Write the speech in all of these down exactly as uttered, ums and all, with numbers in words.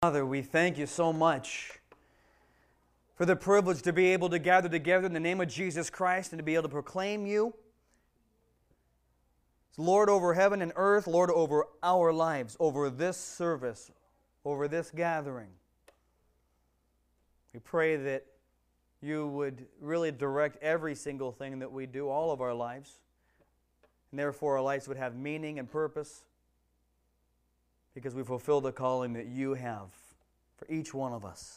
Father, we thank you so much for the privilege to be able to gather together in the name of Jesus Christ and to be able to proclaim you as Lord over heaven and earth, Lord over our lives, over this service, over this gathering. We pray that you would really direct every single thing that we do, all of our lives, and therefore our lives would have meaning and purpose, because we fulfill the calling that you have for each one of us.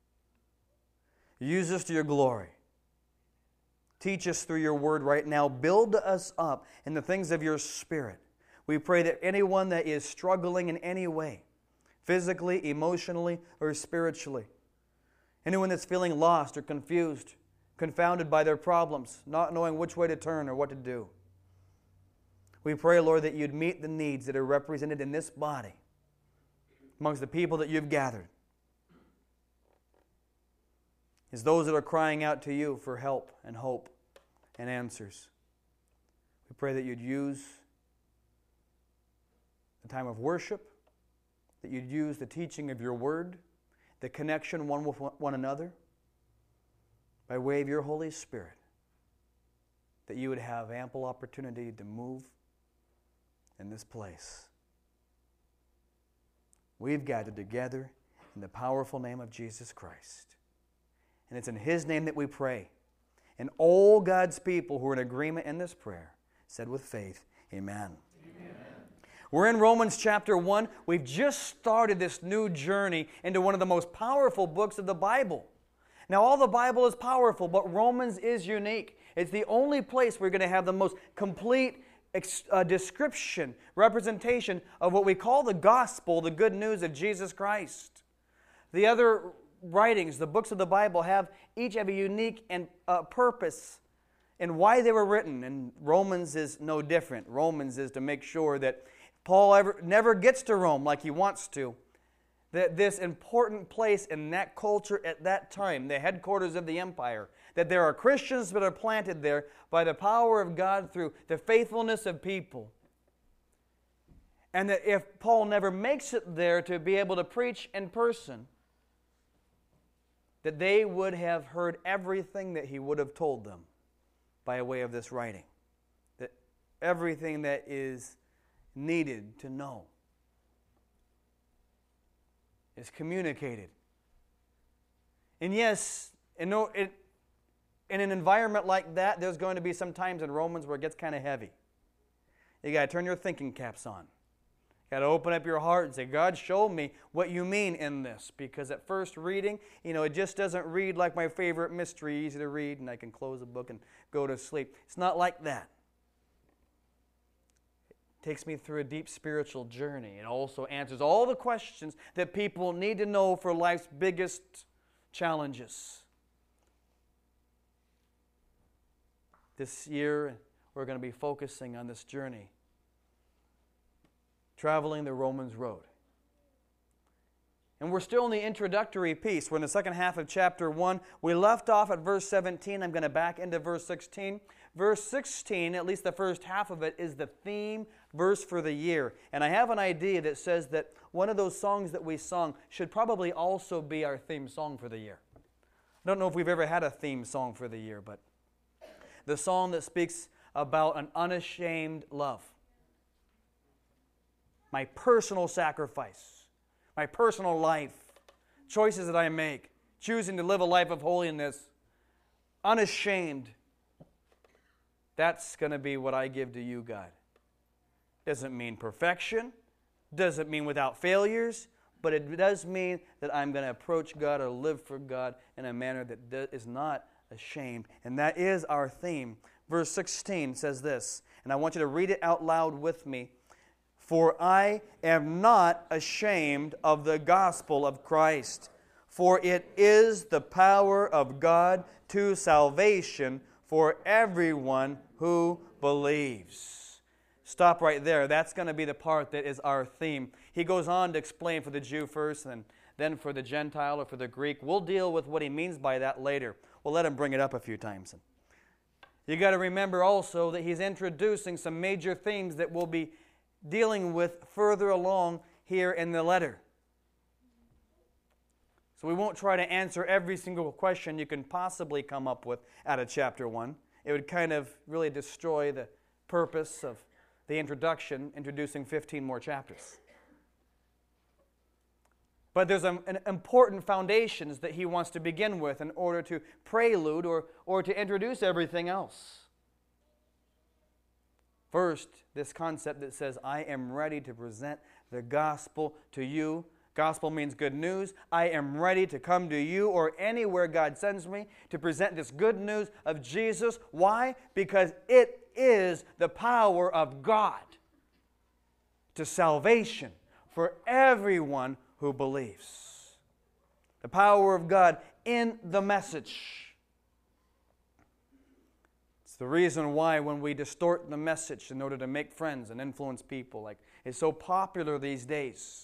Use us to your glory. Teach us through your word right now. Build us up in the things of your Spirit. We pray that anyone that is struggling in any way, physically, emotionally, or spiritually, anyone that's feeling lost or confused, confounded by their problems, not knowing which way to turn or what to do, we pray, Lord, that you'd meet the needs that are represented in this body amongst the people that you've gathered. It's those that are crying out to you for help and hope and answers. We pray that you'd use the time of worship, that you'd use the teaching of your word, the connection one with one another, by way of your Holy Spirit, that you would have ample opportunity to move in this place. We've gathered together in the powerful name of Jesus Christ. And it's in His name that we pray. And all God's people who are in agreement in this prayer said with faith, Amen. Amen. We're in Romans chapter one. We've just started this new journey into one of the most powerful books of the Bible. Now, all the Bible is powerful, but Romans is unique. It's the only place we're going to have the most complete A description, representation of what we call the gospel, the good news of Jesus Christ. The other writings, the books of the Bible, have each have a unique and uh, purpose and why they were written. And Romans is no different. Romans is to make sure that Paul ever never gets to Rome like he wants to. That this important place in that culture at that time, the headquarters of the empire, that there are Christians that are planted there by the power of God through the faithfulness of people. And that if Paul never makes it there to be able to preach in person, that they would have heard everything that he would have told them by way of this writing. That everything that is needed to know is communicated. And yes, in, no, it, in an environment like that, there's going to be some times in Romans where it gets kind of heavy. You got to turn your thinking caps on. You got to open up your heart and say, God, show me what you mean in this. Because at first reading, you know, it just doesn't read like my favorite mystery, easy to read, and I can close the book and go to sleep. It's not like that. Takes me through a deep spiritual journey. It also answers all the questions that people need to know for life's biggest challenges. This year, we're going to be focusing on this journey, traveling the Romans road. And we're still in the introductory piece. We're in the second half of chapter one. We left off at verse seventeen. I'm going to back into verse sixteen. Verse sixteen, at least the first half of it, is the theme verse for the year. And I have an idea that says that one of those songs that we sung should probably also be our theme song for the year. I don't know if we've ever had a theme song for the year, but the song that speaks about an unashamed love. My personal sacrifice, my personal life, choices that I make, choosing to live a life of holiness, unashamed. That's going to be what I give to you, God. Doesn't mean perfection, doesn't mean without failures, but it does mean that I'm going to approach God or live for God in a manner that is not ashamed. And that is our theme. Verse sixteen says this, and I want you to read it out loud with me. For I am not ashamed of the gospel of Christ, for it is the power of God to salvation for everyone who believes. Stop right there. That's going to be the part that is our theme. He goes on to explain for the Jew first and then for the Gentile or for the Greek. We'll deal with what he means by that later. We'll let him bring it up a few times. You got to remember also that he's introducing some major themes that we'll be dealing with further along here in the letter. So we won't try to answer every single question you can possibly come up with out of chapter one. It would kind of really destroy the purpose of the introduction, introducing fifteen more chapters. But there's an, an important foundations that he wants to begin with in order to prelude or, or to introduce everything else. First, this concept that says, I am ready to present the gospel to you. Gospel means good news. I am ready to come to you or anywhere God sends me to present this good news of Jesus. Why? Because it is the power of God to salvation for everyone who believes. The power of God in the message. It's the reason why when we distort the message in order to make friends and influence people, like it's so popular these days.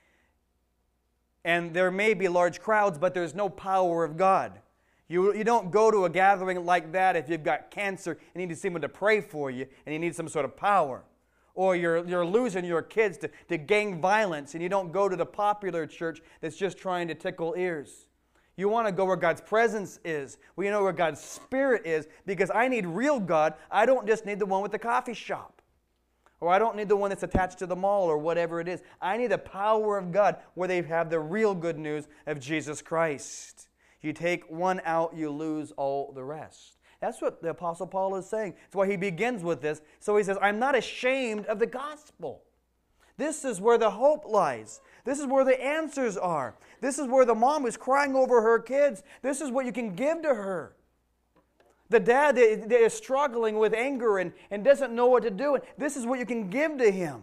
And there may be large crowds, but there's no power of God. You, you don't go to a gathering like that if you've got cancer and you need someone to pray for you and you need some sort of power. Or you're, you're losing your kids to, to gang violence and you don't go to the popular church that's just trying to tickle ears. You want to go where God's presence is, where you know where God's Spirit is, because I need real God. I don't just need the one with the coffee shop. Or I don't need the one that's attached to the mall or whatever it is. I need the power of God where they have the real good news of Jesus Christ. You take one out, you lose all the rest. That's what the Apostle Paul is saying. That's why he begins with this. So he says, I'm not ashamed of the gospel. This is where the hope lies. This is where the answers are. This is where the mom is crying over her kids. This is what you can give to her. The dad that is struggling with anger and, and doesn't know what to do, and this is what you can give to him.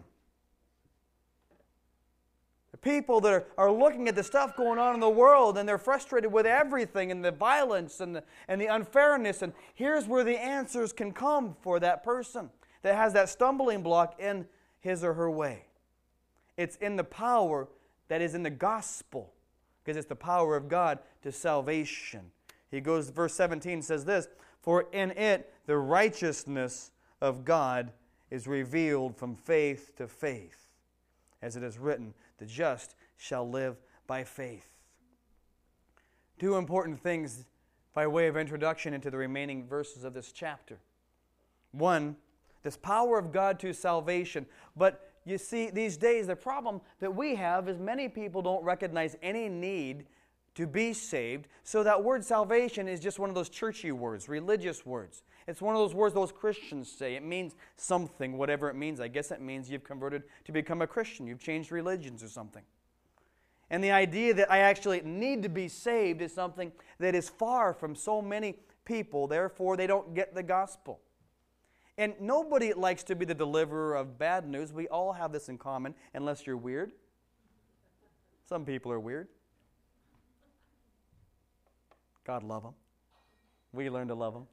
The people that are, are looking at the stuff going on in the world and they're frustrated with everything and the violence and the, and the unfairness, and here's where the answers can come for that person that has that stumbling block in his or her way. It's in the power that is in the gospel, because it's the power of God to salvation. He goes, verse seventeen says this, for in it the righteousness of God is revealed from faith to faith. As it is written, the just shall live by faith. Two important things by way of introduction into the remaining verses of this chapter. One, this power of God to salvation. But you see, these days the problem that we have is many people don't recognize any need to be saved. So that word salvation is just one of those churchy words, religious words. It's one of those words those Christians say. It means something, whatever it means. I guess it means you've converted to become a Christian. You've changed religions or something. And the idea that I actually need to be saved is something that is far from so many people. Therefore, they don't get the gospel. And nobody likes to be the deliverer of bad news. We all have this in common, unless you're weird. Some people are weird. God love them. We learn to love them.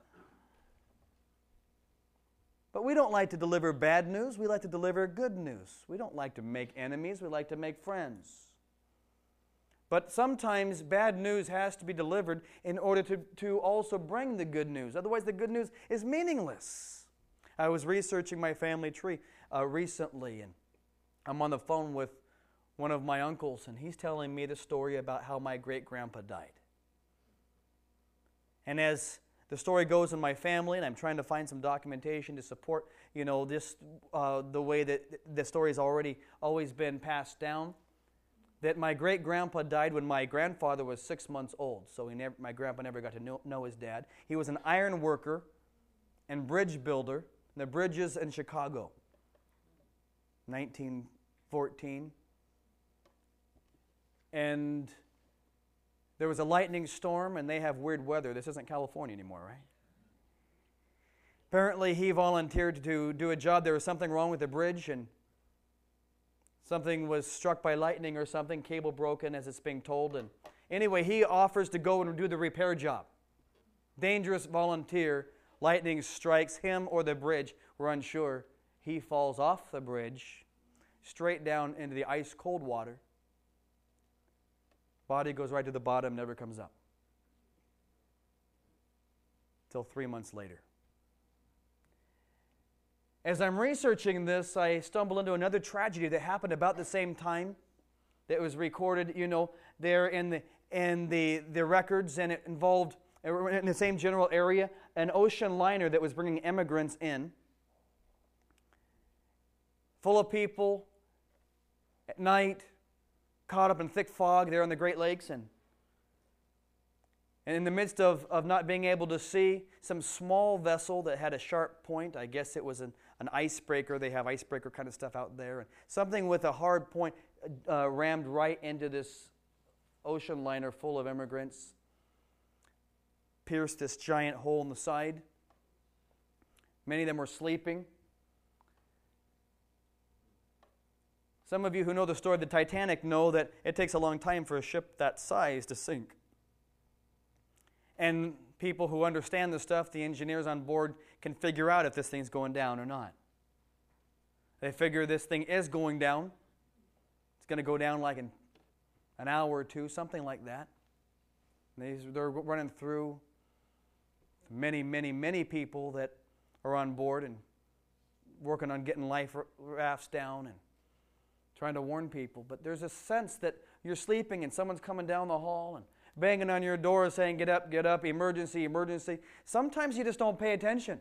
But we don't like to deliver bad news. We like to deliver good news. We don't like to make enemies. We like to make friends. But sometimes bad news has to be delivered in order to, to also bring the good news. Otherwise, the good news is meaningless. I was researching my family tree uh, recently, and I'm on the phone with one of my uncles, and he's telling me the story about how my great-grandpa died. And as the story goes in my family, and I'm trying to find some documentation to support, you know, this uh, the way that the story has already always been passed down, that my great-grandpa died when my grandfather was six months old. So he never, my grandpa never got to know, know his dad. He was an iron worker and bridge builder in the bridges in Chicago, nineteen fourteen. And there was a lightning storm, and they have weird weather. This isn't California anymore, right? Apparently, he volunteered to do a job. There was something wrong with the bridge, and something was struck by lightning or something, cable broken as it's being told. And anyway, he offers to go and do the repair job. Dangerous volunteer. Lightning strikes him or the bridge. We're unsure. He falls off the bridge, straight down into the ice-cold water. Body goes right to the bottom, never comes up. Till three months later. As I'm researching this, I stumble into another tragedy that happened about the same time. that was recorded, you know, there in the in the, the records, and it involved, in the same general area, an ocean liner that was bringing immigrants in, full of people, at night, caught up in thick fog there on the Great Lakes, and, and in the midst of, of not being able to see, some small vessel that had a sharp point, I guess it was an, an icebreaker, they have icebreaker kind of stuff out there, and something with a hard point uh, rammed right into this ocean liner full of immigrants, pierced this giant hole in the side. Many of them were sleeping. Some of you who know the story of the Titanic know that it takes a long time for a ship that size to sink. And people who understand the stuff, the engineers on board, can figure out if this thing's going down or not. They figure this thing is going down. It's going to go down like in an hour or two, something like that. They, they're running through many, many, many people that are on board and working on getting life rafts down and trying to warn people. But there's a sense that you're sleeping and someone's coming down the hall and banging on your door saying, get up, get up, emergency, emergency. Sometimes you just don't pay attention.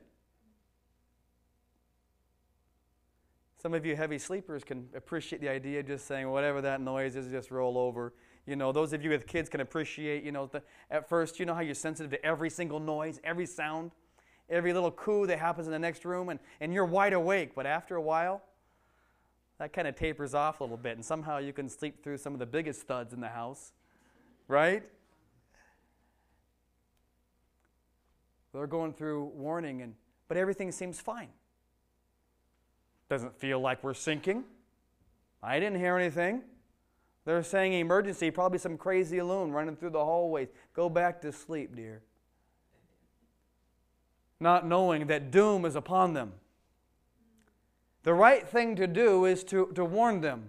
Some of you heavy sleepers can appreciate the idea of just saying, whatever that noise is, just roll over. You know, those of you with kids can appreciate, you know, the, at first, you know how you're sensitive to every single noise, every sound, every little coo that happens in the next room, and, and you're wide awake. But after a while, that kind of tapers off a little bit, and somehow you can sleep through some of the biggest thuds in the house, right? They're going through warning, and but everything seems fine. Doesn't feel like we're sinking. I didn't hear anything. They're saying emergency, probably some crazy loon running through the hallways. Go back to sleep, dear. Not knowing that doom is upon them. The right thing to do is to, to warn them.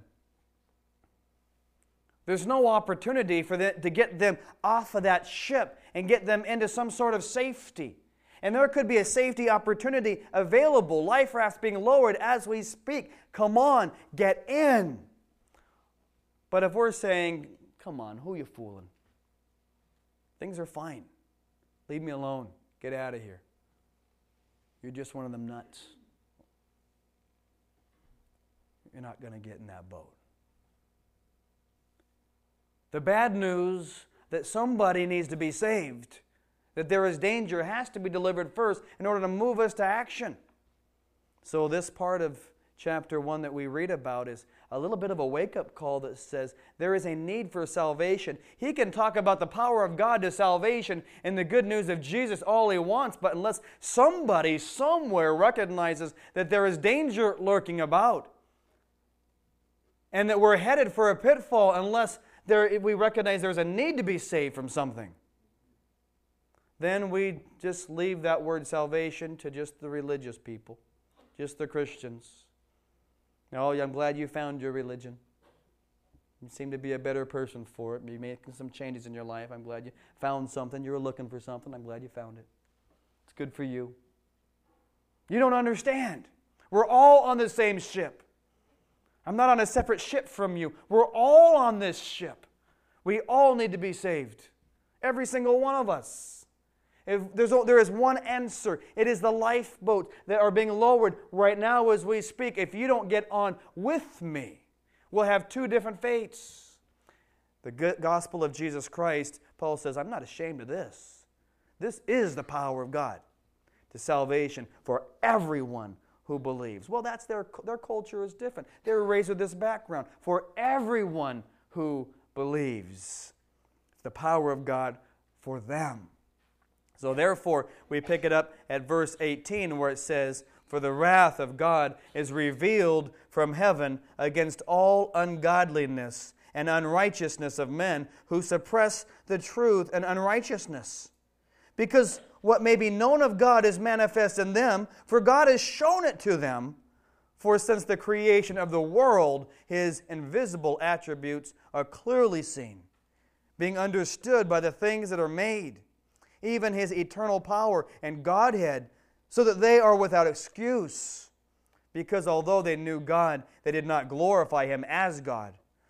There's no opportunity for the, to get them off of that ship and get them into some sort of safety. And there could be a safety opportunity available. Life rafts being lowered as we speak. Come on, get in. But if we're saying, come on, who are you fooling? Things are fine. Leave me alone. Get out of here. You're just one of them nuts. You're not going to get in that boat. The bad news that somebody needs to be saved, that there is danger, has to be delivered first in order to move us to action. So this part of chapter one that we read about is a little bit of a wake-up call that says there is a need for salvation. He can talk about the power of God to salvation and the good news of Jesus all he wants, but unless somebody somewhere recognizes that there is danger lurking about and that we're headed for a pitfall unless there, we recognize there's a need to be saved from something, then we just leave that word salvation to just the religious people, just the Christians. Oh, I'm glad you found your religion. You seem to be a better person for it. You're making some changes in your life. I'm glad you found something. You were looking for something. I'm glad you found it. It's good for you. You don't understand. We're all on the same ship. I'm not on a separate ship from you. We're all on this ship. We all need to be saved. Every single one of us. If there's, there is one answer. It is the lifeboats that are being lowered right now as we speak. If you don't get on with me, we'll have two different fates. The gospel of Jesus Christ, Paul says, I'm not ashamed of this. This is the power of God to salvation for everyone who believes. Well, that's their, their culture is different. They were raised with this background. For everyone who believes. It's the power of God for them. So therefore, we pick it up at verse eighteen where it says, for the wrath of God is revealed from heaven against all ungodliness and unrighteousness of men who suppress the truth and unrighteousness. Because what may be known of God is manifest in them, for God has shown it to them. For since the creation of the world, His invisible attributes are clearly seen, being understood by the things that are made, even His eternal power and Godhead, so that they are without excuse. Because although they knew God, they did not glorify Him as God,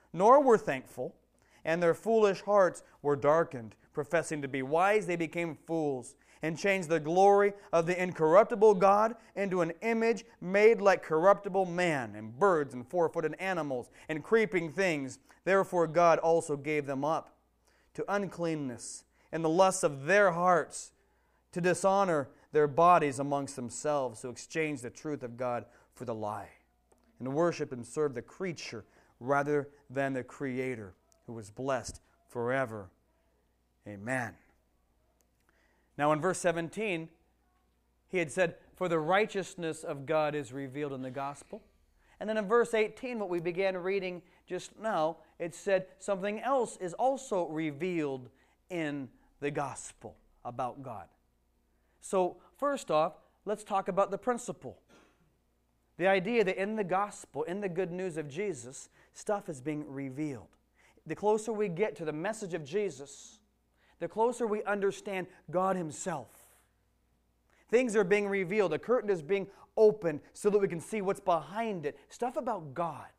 nor were thankful, and their foolish hearts were darkened. Professing to be wise, they became fools, and changed the glory of the incorruptible God into an image made like corruptible man, and birds, and four-footed animals, and creeping things. Therefore God also gave them up to uncleanness, and the lusts of their hearts, to dishonor their bodies amongst themselves, to exchange the truth of God for the lie, and worship and serve the creature rather than the Creator, who was blessed forever. Amen. Now in verse seventeen, he had said, for the righteousness of God is revealed in the gospel. And then in verse eighteen, what we began reading just now, it said something else is also revealed in the gospel about God. So first off, let's talk about the principle. The idea that in the gospel, in the good news of Jesus, stuff is being revealed. The closer we get to the message of Jesus, the closer we understand God Himself. Things are being revealed. The curtain is being opened so that we can see what's behind it. Stuff about God.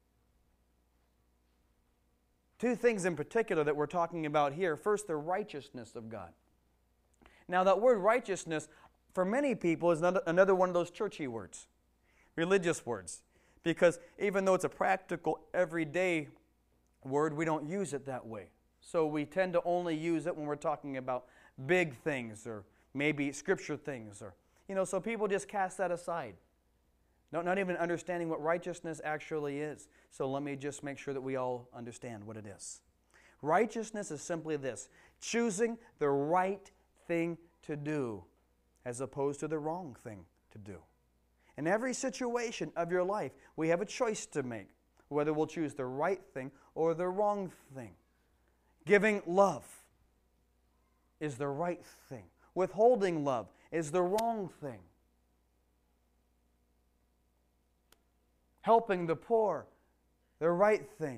Two things in particular that we're talking about here. First, the righteousness of God. Now, that word righteousness, for many people, is another one of those churchy words, religious words. Because even though it's a practical, everyday word, we don't use it that way. So we tend to only use it when we're talking about big things or maybe scripture things. or you know. So people just cast that aside, not, not even understanding what righteousness actually is. So let me just make sure that we all understand what it is. Righteousness is simply this: choosing the right thing to do as opposed to the wrong thing to do. In every situation of your life, we have a choice to make, whether we'll choose the right thing or the wrong thing. Giving love is the right thing. Withholding love is the wrong thing. Helping the poor, the right thing.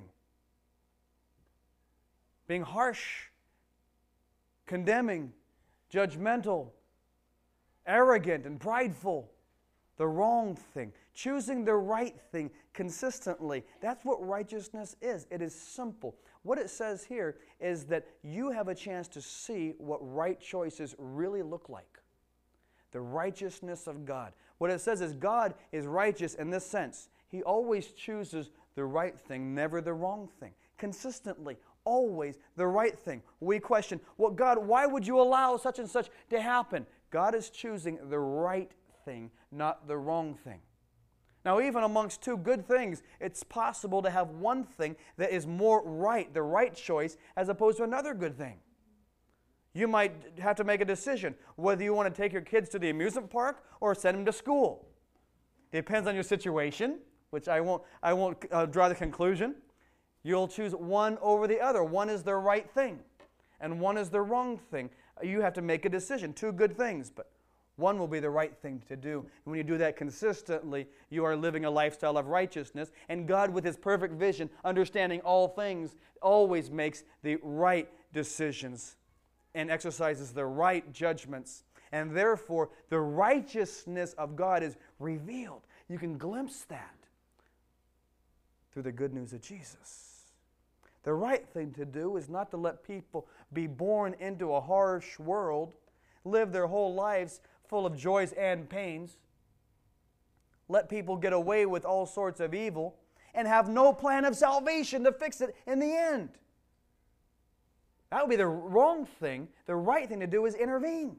Being harsh, condemning, judgmental, arrogant, and prideful, the wrong thing. Choosing the right thing consistently. That's what righteousness is. It is simple. What it says here is that you have a chance to see what right choices really look like. The righteousness of God. What it says is God is righteous in this sense. He always chooses the right thing, never the wrong thing. Consistently, always the right thing. We question, well, God, why would you allow such and such to happen? God is choosing the right thing, not the wrong thing. Now, even amongst two good things, it's possible to have one thing that is more right, the right choice, as opposed to another good thing. You might have to make a decision whether you want to take your kids to the amusement park or send them to school. Depends on your situation, which I won't, I won't uh, draw the conclusion. You'll choose one over the other. One is the right thing, and one is the wrong thing. You have to make a decision. Two good things, but one will be the right thing to do. And when you do that consistently, you are living a lifestyle of righteousness. And God, with His perfect vision, understanding all things, always makes the right decisions and exercises the right judgments. And therefore, the righteousness of God is revealed. You can glimpse that through the good news of Jesus. The right thing to do is not to let people be born into a harsh world, live their whole lives full of joys and pains, let people get away with all sorts of evil, and have no plan of salvation to fix it in the end. That would be the wrong thing. The right thing to do is intervene.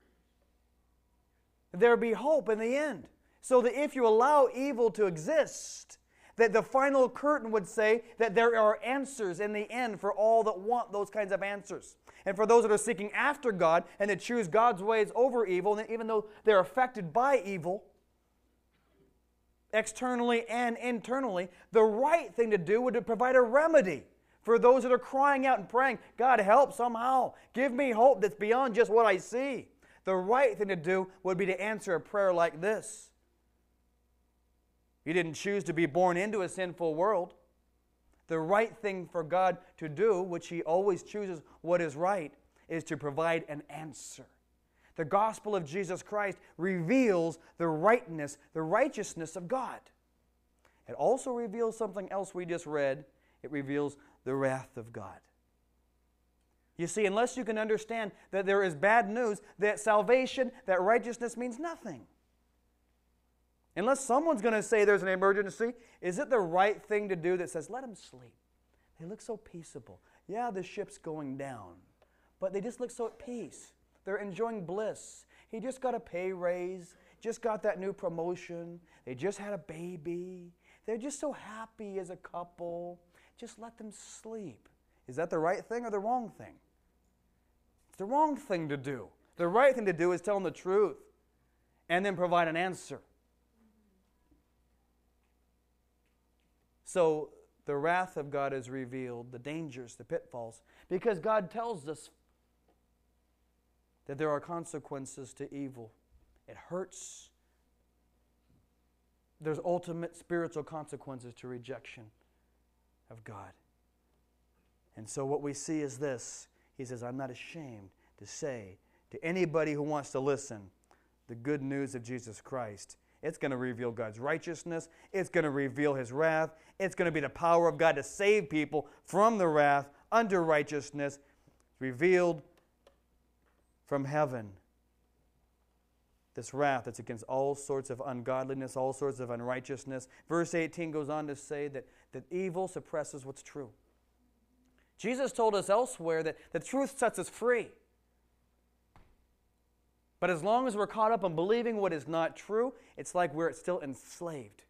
There be hope in the end. So that if you allow evil to exist, that the final curtain would say that there are answers in the end for all that want those kinds of answers. And for those that are seeking after God and that choose God's ways over evil, and even though they're affected by evil, externally and internally, the right thing to do would be to provide a remedy for those that are crying out and praying, God, help somehow. Give me hope that's beyond just what I see. The right thing to do would be to answer a prayer like this. You didn't choose to be born into a sinful world. The right thing for God to do, which He always chooses what is right, is to provide an answer. The gospel of Jesus Christ reveals the rightness, the righteousness of God. It also reveals something else we just read it reveals the wrath of God. You see, unless you can understand that there is bad news, that salvation, that righteousness means nothing. Unless someone's going to say there's an emergency, is it the right thing to do that says, let them sleep? They look so peaceable. Yeah, the ship's going down, but they just look so at peace. They're enjoying bliss. He just got a pay raise, just got that new promotion. They just had a baby. They're just so happy as a couple. Just let them sleep. Is that the right thing or the wrong thing? It's the wrong thing to do. The right thing to do is tell them the truth and then provide an answer. So the wrath of God is revealed, the dangers, the pitfalls, because God tells us that there are consequences to evil. It hurts. There's ultimate spiritual consequences to rejection of God. And so what we see is this. He says, I'm not ashamed to say to anybody who wants to listen the good news of Jesus Christ. It's going to reveal God's righteousness. It's going to reveal His wrath. It's going to be the power of God to save people from the wrath unto righteousness revealed from heaven. This wrath that's against all sorts of ungodliness, all sorts of unrighteousness. Verse eighteen goes on to say that, that evil suppresses what's true. Jesus told us elsewhere that the truth sets us free. But as long as we're caught up in believing what is not true, it's like we're still enslaved.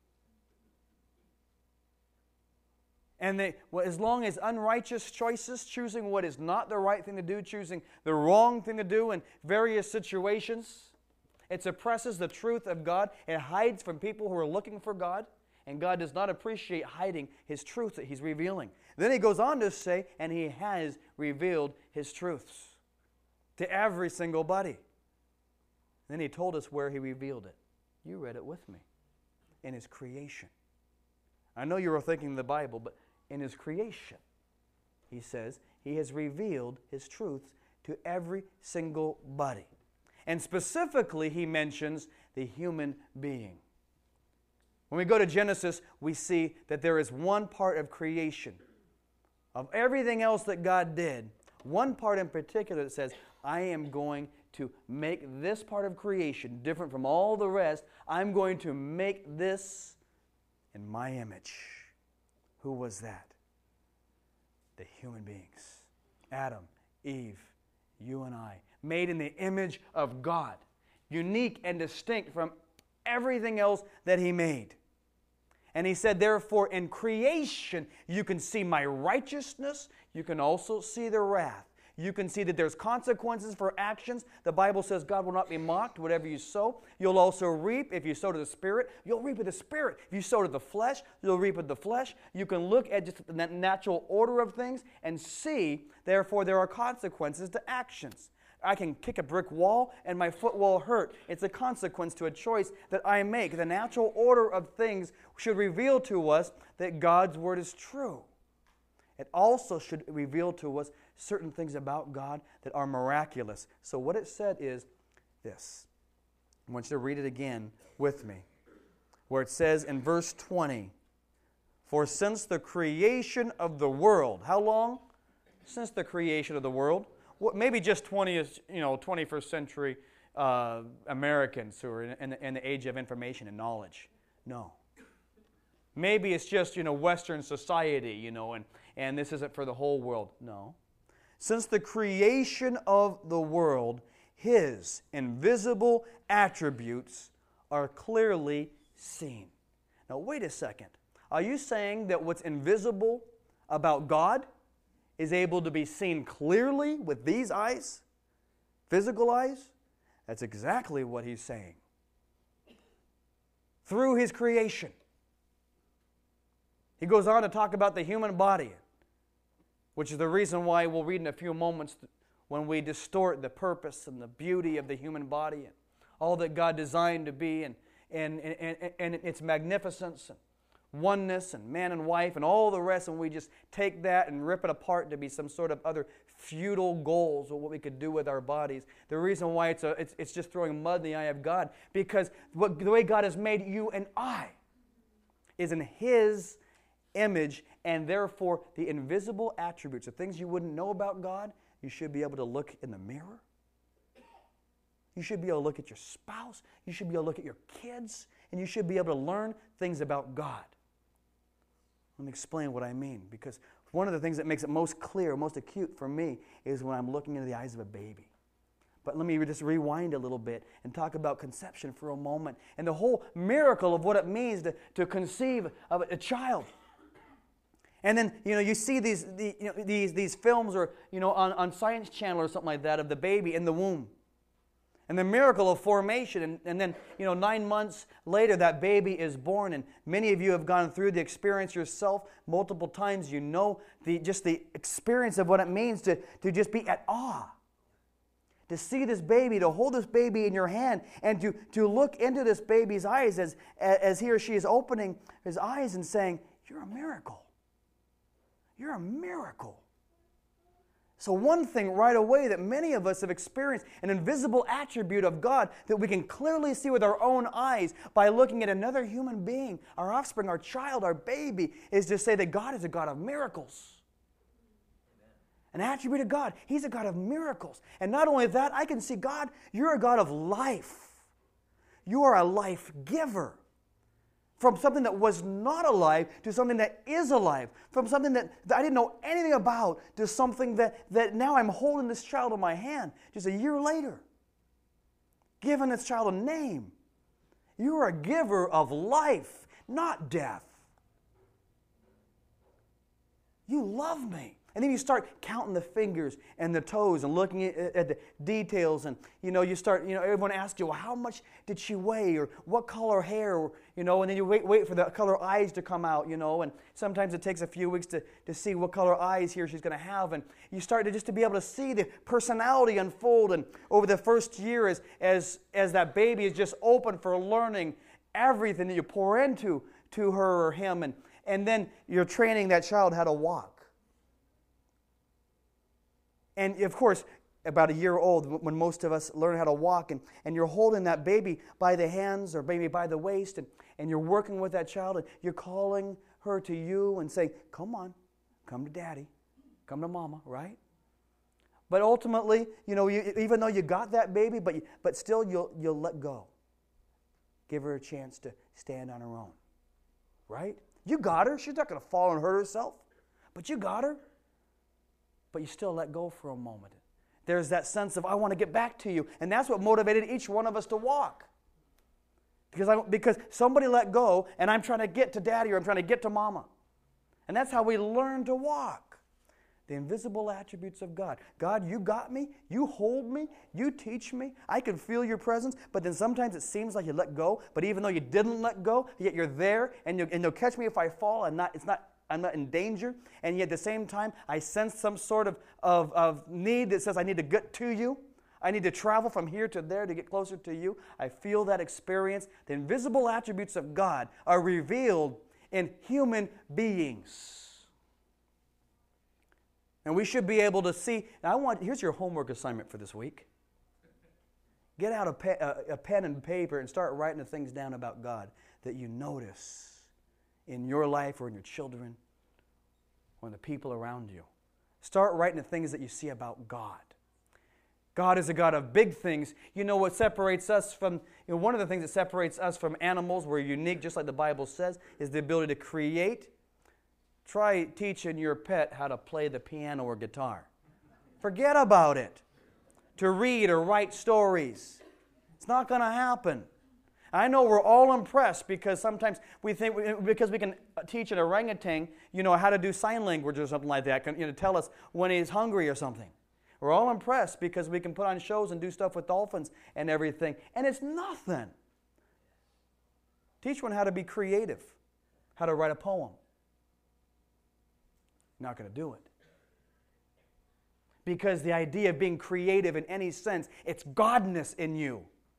And they, well, as long as unrighteous choices, choosing what is not the right thing to do, choosing the wrong thing to do in various situations, it suppresses the truth of God. It hides from people who are looking for God. And God does not appreciate hiding His truth that He's revealing. Then He goes on to say, and He has revealed His truths to every single body. Then He told us where He revealed it. You read it with me. In His creation. I know you were thinking the Bible, but in His creation, He says, He has revealed His truths to every single body. And specifically, He mentions the human being. When we go to Genesis, we see that there is one part of creation, of everything else that God did, one part in particular that says, I am going to make this part of creation different from all the rest. I'm going to make this in my image. Who was that? The human beings. Adam, Eve, you and I, made in the image of God, unique and distinct from everything else that He made. And He said, therefore, in creation, you can see my righteousness. You can also see the wrath. You can see that there's consequences for actions. The Bible says God will not be mocked. Whatever you sow, you'll also reap. If you sow to the Spirit, you'll reap with the Spirit. If you sow to the flesh, you'll reap with the flesh. You can look at just the natural order of things and see, therefore, there are consequences to actions. I can kick a brick wall and my foot will hurt. It's a consequence to a choice that I make. The natural order of things should reveal to us that God's Word is true. It also should reveal to us certain things about God that are miraculous. So what it said is this. I want you to read it again with me. Where it says in verse twenty, for since the creation of the world, how long? Since the creation of the world. Maybe just twentieth, you know, twenty-first century uh, Americans who are in, in, the, in the age of information and knowledge. No. Maybe it's just, you know, Western society, you know, and, and this isn't for the whole world. No. Since the creation of the world, His invisible attributes are clearly seen. Now, wait a second. Are you saying that what's invisible about God is able to be seen clearly with these eyes? Physical eyes? That's exactly what He's saying. Through His creation. He goes on to talk about the human body, which is the reason why we'll read in a few moments when we distort the purpose and the beauty of the human body and all that God designed to be and, and, and, and its magnificence and oneness and man and wife and all the rest, and we just take that and rip it apart to be some sort of other futile goals of what we could do with our bodies. The reason why it's, a, it's, it's just throwing mud in the eye of God, because what, the way God has made you and I is in His image, and therefore the invisible attributes, the things you wouldn't know about God, you should be able to look in the mirror. You should be able to look at your spouse. You should be able to look at your kids. And you should be able to learn things about God. Let me explain what I mean. Because one of the things that makes it most clear, most acute for me, is when I'm looking into the eyes of a baby. But let me just rewind a little bit and talk about conception for a moment. And the whole miracle of what it means to, to conceive of a child. And then, you know, you see these, the, you know, these, these films or, you know, on, on Science Channel or something like that of the baby in the womb. And the miracle of formation, and, and then, you know, nine months later, that baby is born. And many of you have gone through the experience yourself multiple times. You know the just the experience of what it means to, to just be at awe. To see this baby, to hold this baby in your hand, and to, to look into this baby's eyes as, as he or she is opening his eyes and saying, "You're a miracle. You're a miracle." So one thing right away that many of us have experienced, an invisible attribute of God that we can clearly see with our own eyes by looking at another human being, our offspring, our child, our baby, is to say that God is a God of miracles. An attribute of God. He's a God of miracles. And not only that, I can see, God, you're a God of life. You are a life giver. From something that was not alive to something that is alive. From something that, that I didn't know anything about to something that, that now I'm holding this child in my hand just a year later. Giving this child a name. You are a giver of life, not death. You love me. And then you start counting the fingers and the toes and looking at, at the details. And, you know, you start, you know, everyone asks you, well, how much did she weigh? Or what color hair? Or, you know, and then you wait wait for the color eyes to come out, you know. And sometimes it takes a few weeks to, to see what color eyes here she's going to have. And you start to just to be able to see the personality unfold. And over the first year as, as, as that baby is just open for learning everything that you pour into to her or him. And, and then you're training that child how to walk. And, of course, about a year old, when most of us learn how to walk, and, and you're holding that baby by the hands or maybe by the waist, and, and you're working with that child, and you're calling her to you and saying, "Come on, come to Daddy, come to Mama," right? But ultimately, you know, you, even though you got that baby, but, you, but still you'll, you'll let go. Give her a chance to stand on her own, right? You got her. She's not going to fall and hurt herself, but you got her. But you still let go for a moment. There's that sense of, I want to get back to you. And that's what motivated each one of us to walk. Because, I, because somebody let go, and I'm trying to get to Daddy or I'm trying to get to Mama. And that's how we learn to walk. The invisible attributes of God. God, you got me. You hold me. You teach me. I can feel your presence. But then sometimes it seems like you let go. But even though you didn't let go, yet you're there, and, you, and you'll catch me if I fall. And not, it's not... I'm not in danger, and yet at the same time, I sense some sort of, of, of need that says I need to get to you. I need to travel from here to there to get closer to you. I feel that experience. The invisible attributes of God are revealed in human beings. And we should be able to see. Now I want, here's your homework assignment for this week. Get out a, pe- a, a pen and paper and start writing the things down about God that you notice in your life or in your children or in the people around you. Start writing the things that you see about God. God is a God of big things. You know what separates us from, you know, one of the things that separates us from animals, we're unique, just like the Bible says, is the ability to create. Try teaching your pet how to play the piano or guitar. Forget about it. To read or write stories. It's not going to happen. I know we're all impressed because sometimes we think, because we can teach an orangutan, you know, how to do sign language or something like that, can, you know, tell us when he's hungry or something. We're all impressed because we can put on shows and do stuff with dolphins and everything. And it's nothing. Teach one how to be creative, how to write a poem. Not going to do it. Because the idea of being creative in any sense, it's Godness in you.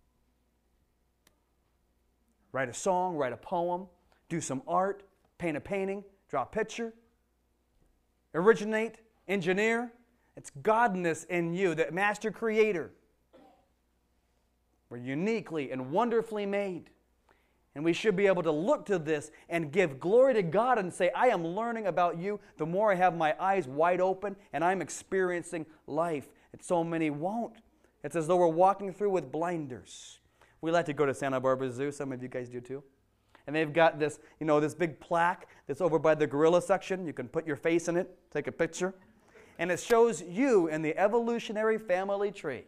Write a song, write a poem, do some art, paint a painting, draw a picture, originate, engineer. It's Godness in you, the master creator. We're uniquely and wonderfully made. And we should be able to look to this and give glory to God and say, I am learning about you the more I have my eyes wide open and I'm experiencing life. And so many won't. It's as though we're walking through with blinders. We like to go to Santa Barbara Zoo. Some of you guys do too. And they've got this, you know, this big plaque that's over by the gorilla section. You can put your face in it, take a picture. And it shows you in the evolutionary family tree.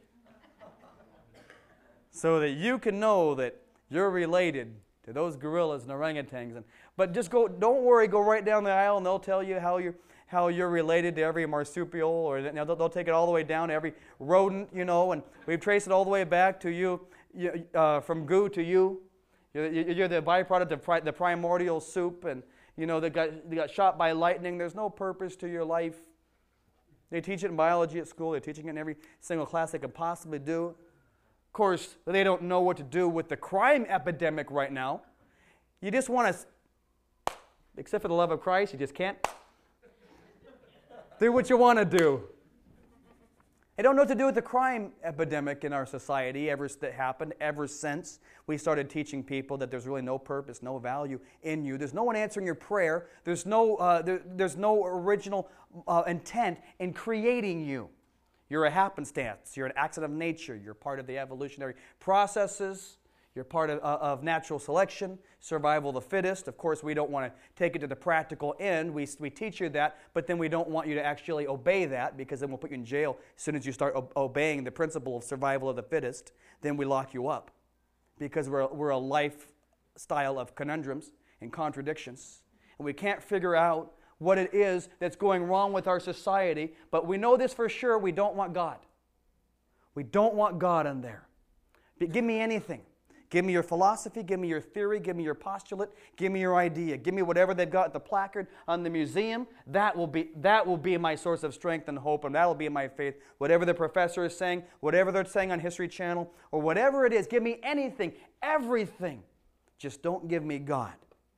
So that you can know that you're related to those gorillas and orangutans. And, but just go, don't worry, go right down the aisle and they'll tell you how you're, how you're related to every marsupial, or you know, they'll, they'll take it all the way down to every rodent, you know, and we've traced it all the way back to you, you uh, from goo to you. You're, you're the byproduct of pri- the primordial soup, and, you know, they got, they got shot by lightning. There's no purpose to your life. They teach it in biology at school. They're teaching it in every single class they could possibly do. Of course, they don't know what to do with the crime epidemic right now. You just want to, except for the love of Christ, you just can't do what you want to do. They don't know what to do with the crime epidemic in our society ever that happened ever since we started teaching people that there's really no purpose, no value in you. There's no one answering your prayer. There's no, uh, there, there's no original uh, intent in creating you. You're a happenstance. You're an accident of nature. You're part of the evolutionary processes. You're part of, uh, of natural selection, survival of the fittest. Of course, we don't want to take it to the practical end. We, we teach you that, but then we don't want you to actually obey that, because then we'll put you in jail as soon as you start o- obeying the principle of survival of the fittest. Then we lock you up, because we're, we're a lifestyle of conundrums and contradictions. And we can't figure out what it is that's going wrong with our society, but we know this for sure: we don't want God. We don't want God in there. But give me anything. Give me your philosophy, give me your theory, give me your postulate, give me your idea, give me whatever they've got at the placard on the museum. That will be, that will be my source of strength and hope, and that will be my faith. Whatever the professor is saying, whatever they're saying on History Channel, or whatever it is, give me anything, everything. Just don't give me God.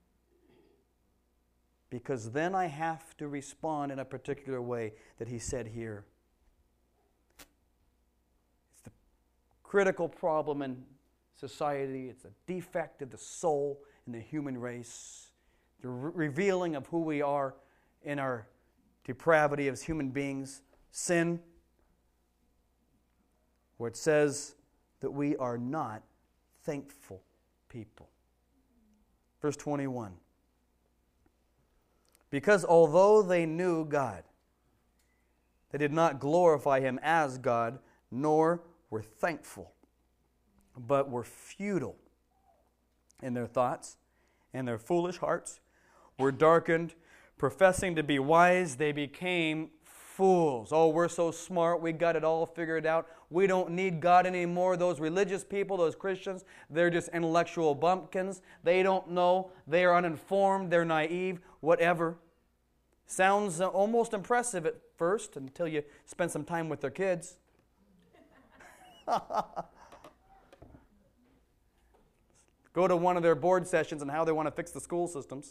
Because then I have to respond in a particular way that he said here. It's the critical problem in society. It's a defect of the soul in the human race. The re- revealing of who we are in our depravity as human beings. Sin, where it says that we are not thankful people. Verse twenty-one. Because although they knew God, they did not glorify Him as God, nor were thankful, but were futile in their thoughts, and their foolish hearts were darkened. Professing to be wise, they became fools. Oh, we're so smart, we got it all figured out. We don't need God anymore. Those religious people, those Christians, they're just intellectual bumpkins. They don't know. They are uninformed. They're naive. Whatever. Sounds almost impressive at first until you spend some time with their kids. Go to one of their board sessions on how they want to fix the school systems.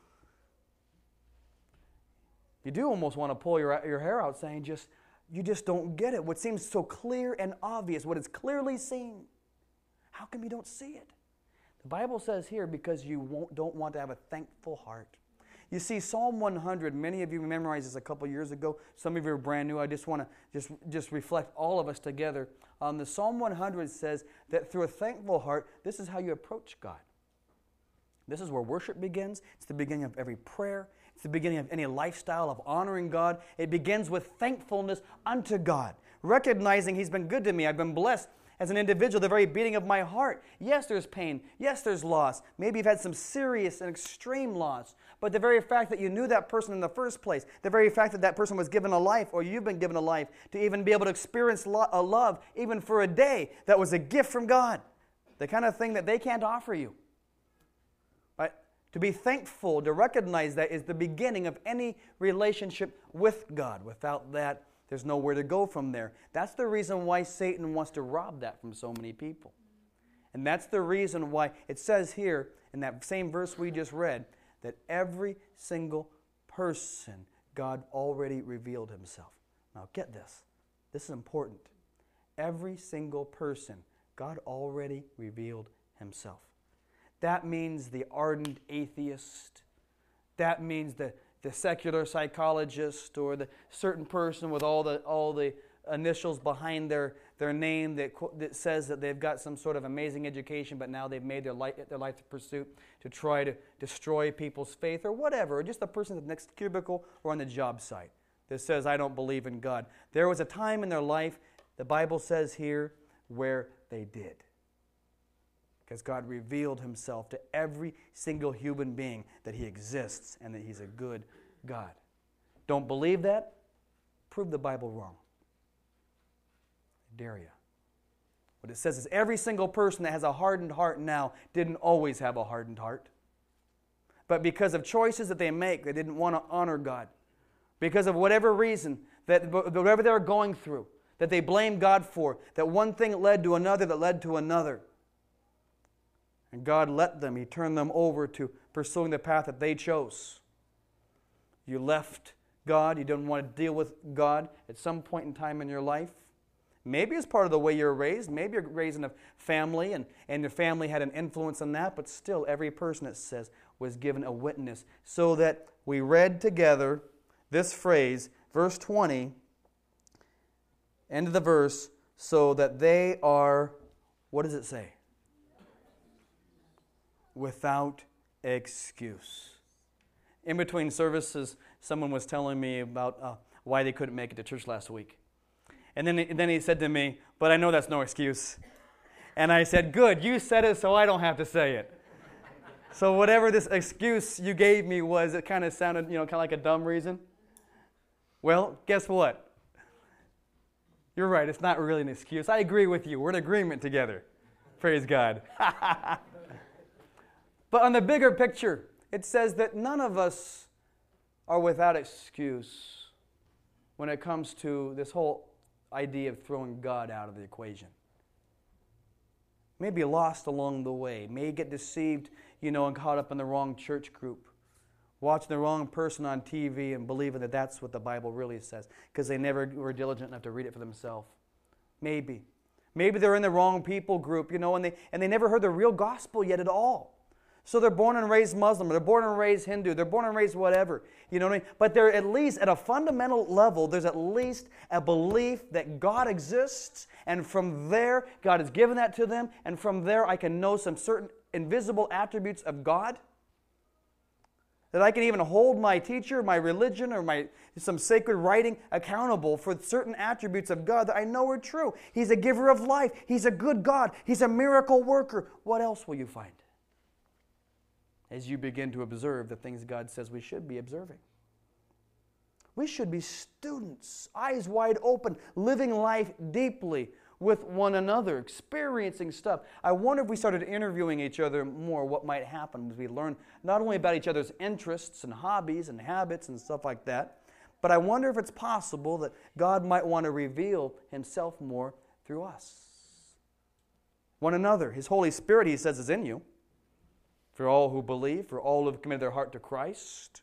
You do almost want to pull your, your hair out saying, just you just don't get it. What seems so clear and obvious, what is clearly seen, how come you don't see it? The Bible says here, because you won't, don't want to have a thankful heart. You see, Psalm one hundred, many of you memorized this a couple years ago. Some of you are brand new. I just want to just, just reflect all of us together. Um, the Psalm one hundred says that through a thankful heart, this is how you approach God. This is where worship begins. It's the beginning of every prayer. It's the beginning of any lifestyle of honoring God. It begins with thankfulness unto God, recognizing He's been good to me. I've been blessed as an individual, the very beating of my heart. Yes, there's pain. Yes, there's loss. Maybe you've had some serious and extreme loss. But the very fact that you knew that person in the first place, the very fact that that person was given a life, or you've been given a life, to even be able to experience lo- a love, even for a day, that was a gift from God. The kind of thing that they can't offer you. Right? To be thankful, to recognize that is the beginning of any relationship with God. Without that, there's nowhere to go from there. That's the reason why Satan wants to rob that from so many people. And that's the reason why it says here, in that same verse we just read, that every single person, God already revealed Himself. Now get this. This is important. Every single person, God already revealed Himself. That means the ardent atheist. That means the, the secular psychologist or the certain person with all the all the initials behind their, their name that, that says that they've got some sort of amazing education, but now they've made their life, their life pursuit to try to destroy people's faith or whatever, or just the person at the next cubicle or on the job site that says, I don't believe in God. There was a time in their life, the Bible says here, where they did. Because God revealed himself to every single human being that he exists and that he's a good God. Don't believe that? Prove the Bible wrong. I dare you. What it says is every single person that has a hardened heart now didn't always have a hardened heart. But because of choices that they make, they didn't want to honor God. Because of whatever reason, that whatever they're going through, that they blame God for, that one thing led to another that led to another. And God let them, he turned them over to pursuing the path that they chose. You left God, you didn't want to deal with God at some point in time in your life. Maybe it's part of the way you're raised. Maybe you're raised in a family and, and your family had an influence on that, but still every person, it says, was given a witness. So that we read together this phrase, verse twenty, end of the verse, so that they are, what does it say? Without excuse. In between services, someone was telling me about uh, why they couldn't make it to church last week. And then, and then he said to me, but I know that's no excuse. And I said, good, you said it so I don't have to say it. So whatever this excuse you gave me was, it kind of sounded, you know, kind of like a dumb reason. Well, guess what? You're right, it's not really an excuse. I agree with you. We're in agreement together. Praise God. But on the bigger picture, it says that none of us are without excuse when it comes to this whole idea of throwing God out of the equation. May be lost along the way. May get deceived, you know, and caught up in the wrong church group. Watching the wrong person on T V and believing that that's what the Bible really says because they never were diligent enough to read it for themselves. Maybe. Maybe they're in the wrong people group, you know, and they, and they never heard the real gospel yet at all. So they're born and raised Muslim, or they're born and raised Hindu, they're born and raised whatever, you know what I mean? But they're at least, at a fundamental level, there's at least a belief that God exists, and from there, God has given that to them, and from there I can know some certain invisible attributes of God, that I can even hold my teacher, my religion, or my some sacred writing accountable for certain attributes of God that I know are true. He's a giver of life. He's a good God. He's a miracle worker. What else will you find as you begin to observe the things God says we should be observing? We should be students, eyes wide open, living life deeply with one another, experiencing stuff. I wonder if we started interviewing each other more, what might happen as we learn not only about each other's interests and hobbies and habits and stuff like that, but I wonder if it's possible that God might want to reveal himself more through us. One another. His Holy Spirit, he says, is in you. For all who believe, for all who have committed their heart to Christ.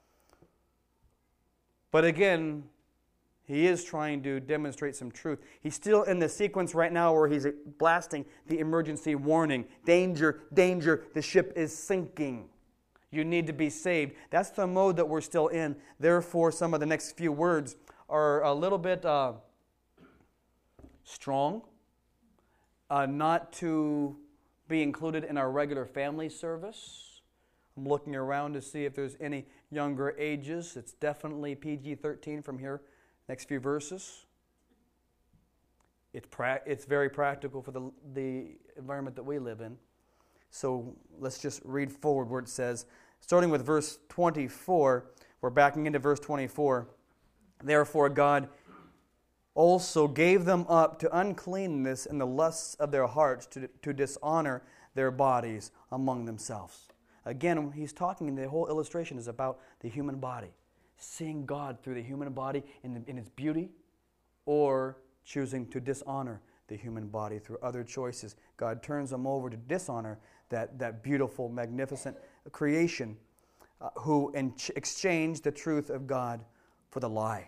But again, he is trying to demonstrate some truth. He's still in the sequence right now where he's blasting the emergency warning. Danger, danger, the ship is sinking. You need to be saved. That's the mode that we're still in. Therefore, some of the next few words are a little bit uh, strong, uh, not to be included in our regular family service. I'm looking around to see if there's any younger ages. It's definitely P G thirteen from here, next few verses. It's, pra- it's very practical for the, the environment that we live in. So let's just read forward where it says, starting with verse twenty-four, we're backing into verse twenty-four. Therefore God also gave them up to uncleanness and the lusts of their hearts to, to dishonor their bodies among themselves. Again, he's talking, the whole illustration is about the human body. Seeing God through the human body in, the, in its beauty, or choosing to dishonor the human body through other choices. God turns them over to dishonor that, that beautiful, magnificent creation uh, who in- exchanged the truth of God for the lie,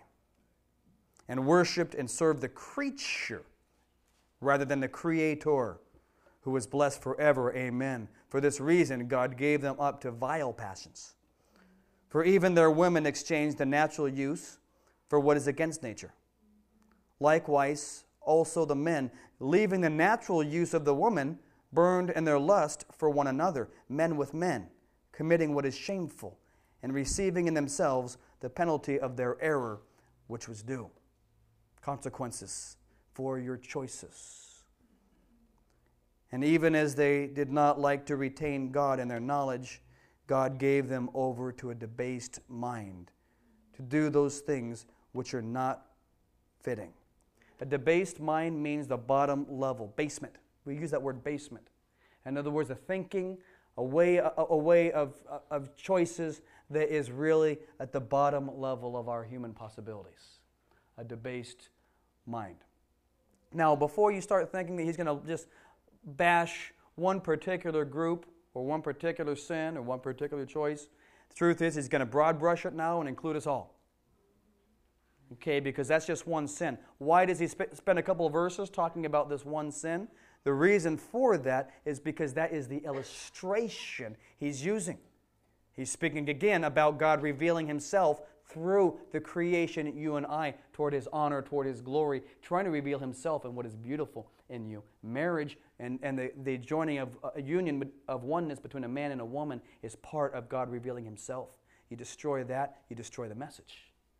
and worshipped and served the creature rather than the Creator, who is blessed forever. Amen. For this reason, God gave them up to vile passions. For even their women exchanged the natural use for what is against nature. Likewise, also the men, leaving the natural use of the woman, burned in their lust for one another, men with men, committing what is shameful, and receiving in themselves the penalty of their error, which was due. Consequences for your choices. And even as they did not like to retain God in their knowledge, God gave them over to a debased mind, to do those things which are not fitting. A debased mind means the bottom level, basement. We use that word basement. In other words, a thinking, a way, a, a way of, of choices that is really at the bottom level of our human possibilities. A debased mind. Now, before you start thinking that he's going to just bash one particular group or one particular sin or one particular choice, the truth is he's going to broad brush it now and include us all. Okay, because that's just one sin. Why does he sp- spend a couple of verses talking about this one sin? The reason for that is because that is the illustration he's using. He's speaking again about God revealing himself through the creation, you and I, toward his honor, toward his glory, trying to reveal himself and what is beautiful in you. Marriage and, and the, the joining of a union of oneness between a man and a woman is part of God revealing himself. You destroy that, you destroy the message.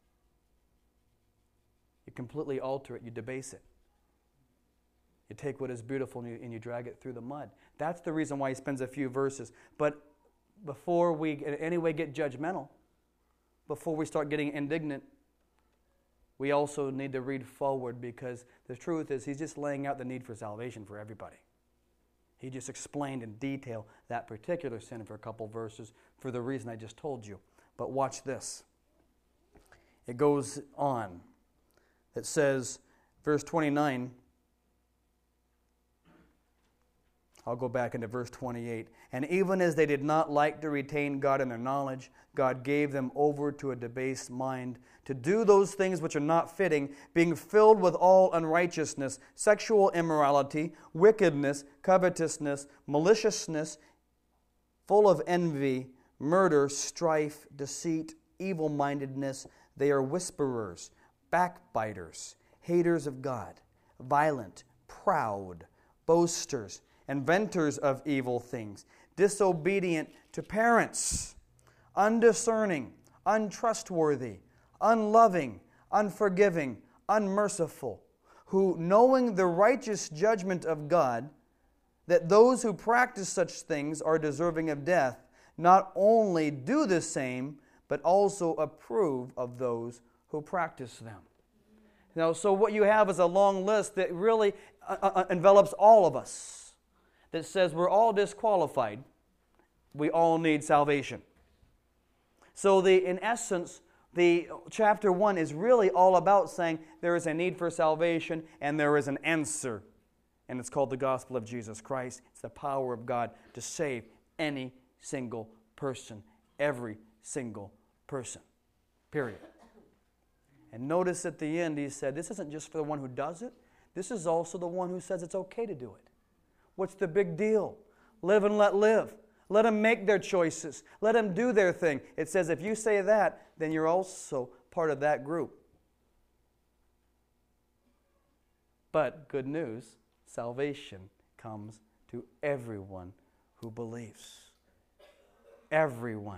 You completely alter it, you debase it. You take what is beautiful and you, and you drag it through the mud. That's the reason why he spends a few verses. But before we in any way get judgmental, before we start getting indignant, we also need to read forward, because the truth is he's just laying out the need for salvation for everybody. He just explained in detail that particular sin for a couple verses for the reason I just told you. But watch this. It goes on. It says, verse twenty-nine, I'll go back into verse twenty-eight. And even as they did not like to retain God in their knowledge, God gave them over to a debased mind to do those things which are not fitting, being filled with all unrighteousness, sexual immorality, wickedness, covetousness, maliciousness, full of envy, murder, strife, deceit, evil-mindedness. They are whisperers, backbiters, haters of God, violent, proud, boasters, inventors of evil things, disobedient to parents, undiscerning, untrustworthy, unloving, unforgiving, unmerciful, who, knowing the righteous judgment of God, that those who practice such things are deserving of death, not only do the same, but also approve of those who practice them. Now, so what you have is a long list that really uh, uh, envelops all of us, that says we're all disqualified. We all need salvation. So the, in essence, the chapter one is really all about saying there is a need for salvation and there is an answer. And it's called the gospel of Jesus Christ. It's the power of God to save any single person. Every single person. Period. And notice at the end he said, this isn't just for the one who does it. This is also the one who says it's okay to do it. What's the big deal? Live and let live. Let them make their choices. Let them do their thing. It says if you say that, then you're also part of that group. But good news, salvation comes to everyone who believes. Everyone.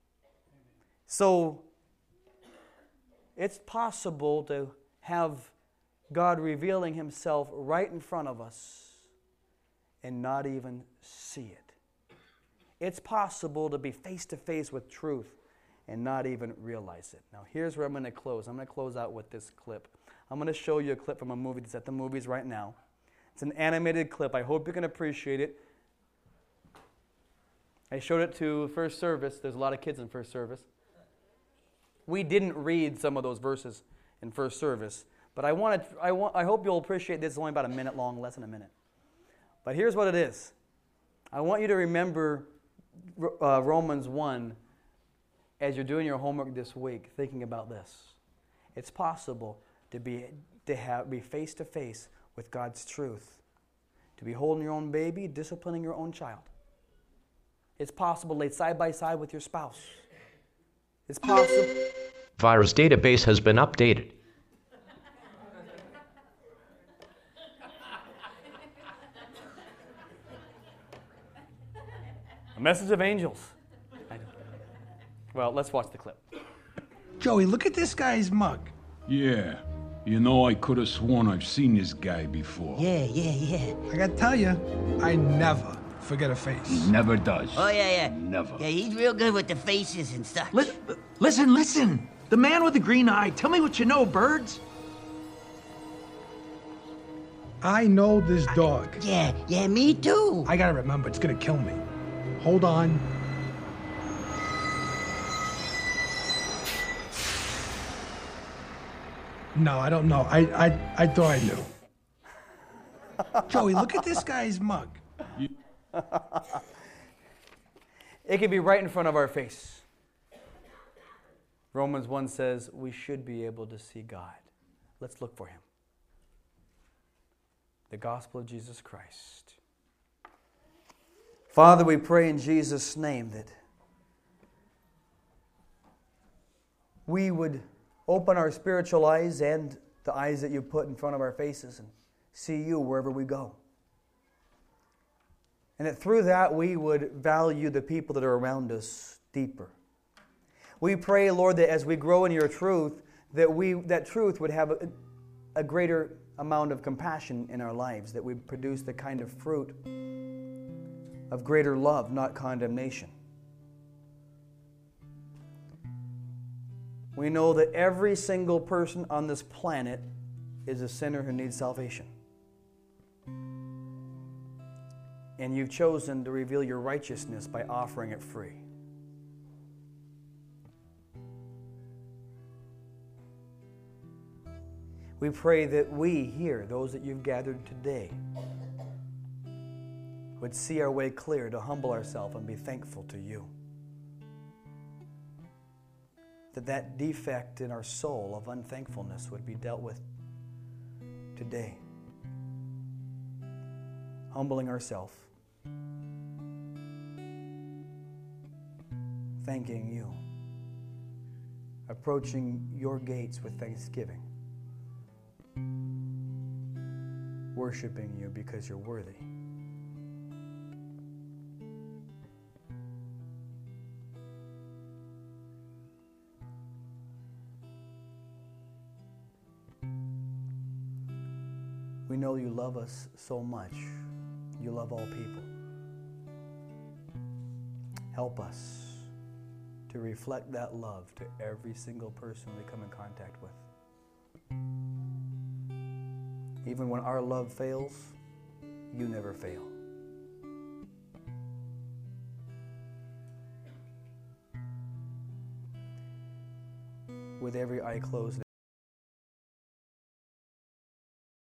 So it's possible to have God revealing himself right in front of us and not even see it. It's possible to be face to face with truth and not even realize it. Now here's where I'm going to close. I'm going to close out with this clip. I'm going to show you a clip from a movie that's at the movies right now. It's an animated clip. I hope you can appreciate it. I showed it to first service. There's a lot of kids in first service. We didn't read some of those verses in first service, but I wanted, I want, I hope you'll appreciate this. It's only about a minute long, less than a minute. But here's what it is. I want you to remember uh, Romans one as you're doing your homework this week, thinking about this. It's possible to be to have be face to face with God's truth, to be holding your own baby, disciplining your own child. It's possible laid side by side with your spouse. It's possible. Virus database has been updated. A message of angels. Well, let's watch the clip. Joey, look at this guy's mug. Yeah. You know, I could have sworn I've seen this guy before. Yeah, yeah, yeah. I gotta tell you, I never forget a face. He never does. Oh, yeah, yeah. Never. Yeah, he's real good with the faces and stuff. Li- listen, listen. The man with the green eye. Tell me what you know, birds. I know this dog. Yeah, yeah, me too. I gotta remember, it's gonna kill me. Hold on. No, I don't know. I, I, I thought I knew. Joey, look at this guy's mug. It can be right in front of our face. Romans one says we should be able to see God. Let's look for him. The gospel of Jesus Christ. Father, we pray in Jesus' name that we would open our spiritual eyes and the eyes that you put in front of our faces and see you wherever we go. And that through that we would value the people that are around us deeper. We pray, Lord, that as we grow in your truth, that we that truth would have a, a greater amount of compassion in our lives, that we produce the kind of fruit of greater love, not condemnation. We know that every single person on this planet is a sinner who needs salvation. And you've chosen to reveal your righteousness by offering it free. We pray that we here, those that you've gathered today, would see our way clear to humble ourselves and be thankful to you. That that defect in our soul of unthankfulness would be dealt with today. Humbling ourselves. Thanking you. Approaching your gates with thanksgiving. Worshiping you because you're worthy. We know you love us so much. You love all people. Help us to reflect that love to every single person we come in contact with. Even when our love fails, you never fail. With every eye closed